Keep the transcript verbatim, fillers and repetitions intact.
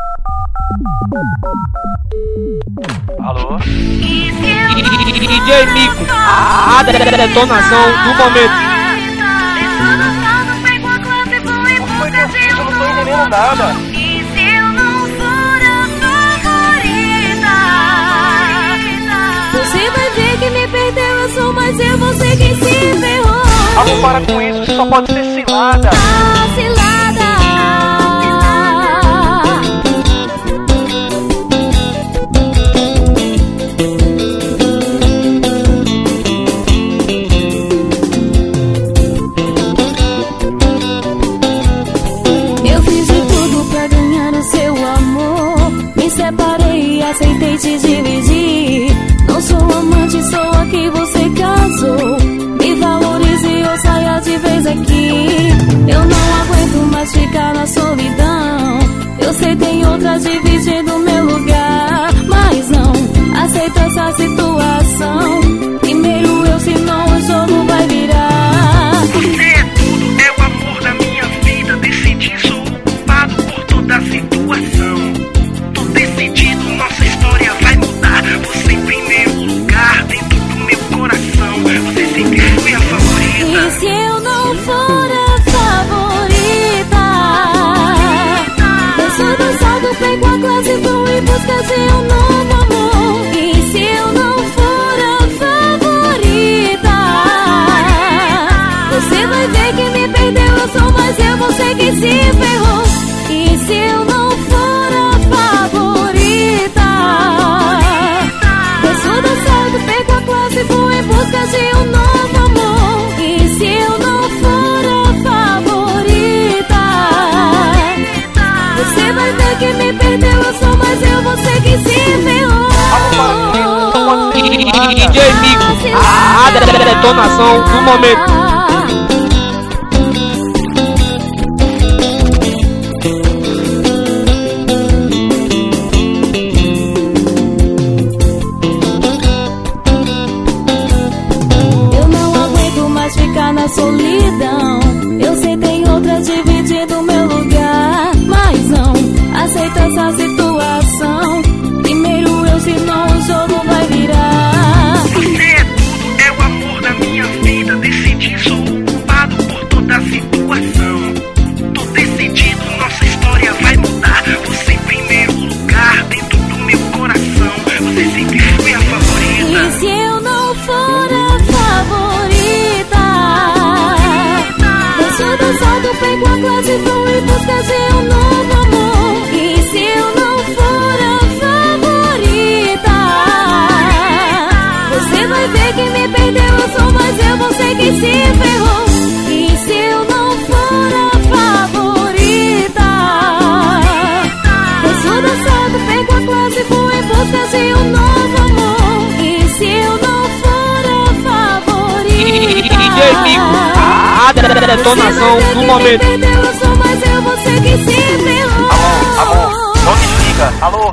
Alô? D J Mico, a detonação do momento. Não foi meu filho, eu não tô entendendo nada. E se eu não for a favorita? Você vai ver que me perdeu, eu sou mais eu, você quem se ferrou. Alô, para com isso, isso só pode ser cilada. Ah, cilada. Aceitei te dividir. Não sou amante, sou a que você casou. Me valorize ou saia de vez aqui. Eu não aguento mais ficar na solidão. Eu sei tem outra dividindo meu lugar, mas não aceito essa situação. Primeiro eu, senão o jogo vai virar. Você é tudo, é o amor da minha vida. Decidi, sou o culpado por toda a situação. Tô decidido, nossa história vai mudar. Você em primeiro lugar, dentro do meu coração. Você sempre foi a favorita. E se eu não for a favorita? Eu sou dançado, pego a classe, vou em busca de um novo amor. E se eu não for a favorita? Você vai ver que me perdeu, eu sou mais eu, você que se ferrou. E se eu não for a favorita? Eu sou dançado, pego a classe, vou em busca de um novo amor. E se eu não for a favorita? Você vai ver que me perdeu, eu sou mais eu, você que se ferrou. D J Mico, a detonação do momento. Na solidão, eu sei tem outra dividindo meu lugar, mas não aceito essa situação. Primeiro eu, senão o jogo vai virar. Você é tudo, é o amor da minha vida. Decidi, sou o culpado por toda a situação. Tô decidido, nossa história vai mudar. Você em primeiro lugar, dentro do meu coração. Você sempre foi a favorita. E se eu não for a favorita? Dançado, pego a classe, vou em busca de um novo amor. E se eu não for a favorita? Você vai ver que me perdeu, eu sou mais eu, você que se ferrou. E se eu não for a favorita? Eu sou dançado, pego a classe, vou em busca de um novo amor. E se eu não for a favorita? D J Mico, a detonação do momento. Eu sou mais eu, você que se ferrou. Alô, alô, não desliga, alô.